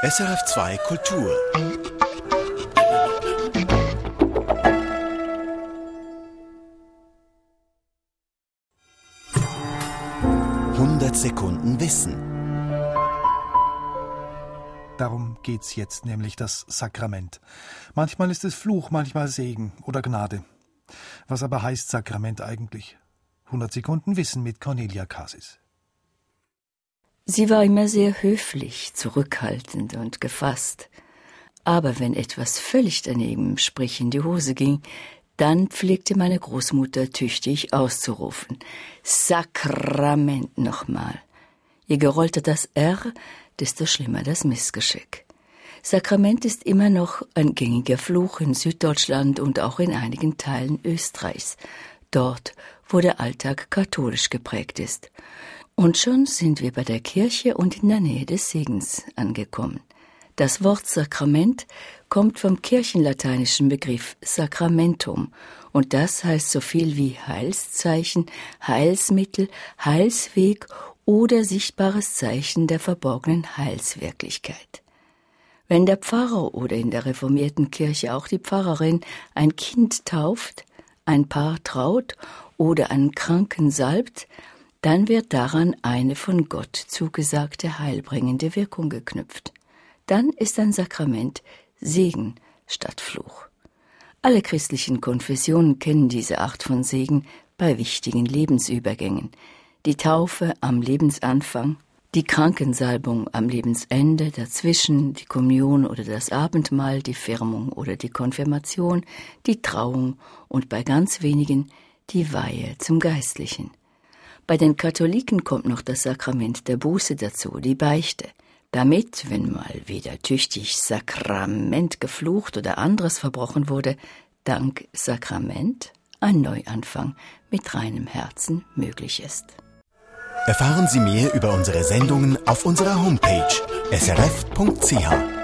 SRF2 Kultur. Sekunden Wissen. Darum geht's jetzt, nämlich das Sakrament. Manchmal ist es Fluch, manchmal Segen oder Gnade. Was aber heißt Sakrament eigentlich? 100 Sekunden Wissen mit Cornelia Kasis. Sie war immer sehr höflich, zurückhaltend und gefasst. Aber wenn etwas völlig daneben, sprich in die Hose ging, dann pflegte meine Großmutter tüchtig auszurufen: Sakrament nochmal. Je gerollter das R, desto schlimmer das Missgeschick. Sakrament ist immer noch ein gängiger Fluch in Süddeutschland und auch in einigen Teilen Österreichs, dort, wo der Alltag katholisch geprägt ist. Und schon sind wir bei der Kirche und in der Nähe des Segens angekommen. Das Wort Sakrament kommt vom kirchenlateinischen Begriff Sacramentum und das heißt so viel wie Heilszeichen, Heilsmittel, Heilsweg oder sichtbares Zeichen der verborgenen Heilswirklichkeit. Wenn der Pfarrer oder in der reformierten Kirche auch die Pfarrerin ein Kind tauft, ein Paar traut oder einen Kranken salbt, dann wird daran eine von Gott zugesagte heilbringende Wirkung geknüpft. Dann ist ein Sakrament Segen statt Fluch. Alle christlichen Konfessionen kennen diese Art von Segen bei wichtigen Lebensübergängen. Die Taufe am Lebensanfang, die Krankensalbung am Lebensende, dazwischen die Kommunion oder das Abendmahl, die Firmung oder die Konfirmation, die Trauung und bei ganz wenigen die Weihe zum Geistlichen. Bei den Katholiken kommt noch das Sakrament der Buße dazu, die Beichte. Damit, wenn mal wieder tüchtig Sakrament geflucht oder anderes verbrochen wurde, dank Sakrament ein Neuanfang mit reinem Herzen möglich ist. Erfahren Sie mehr über unsere Sendungen auf unserer Homepage srf.ch.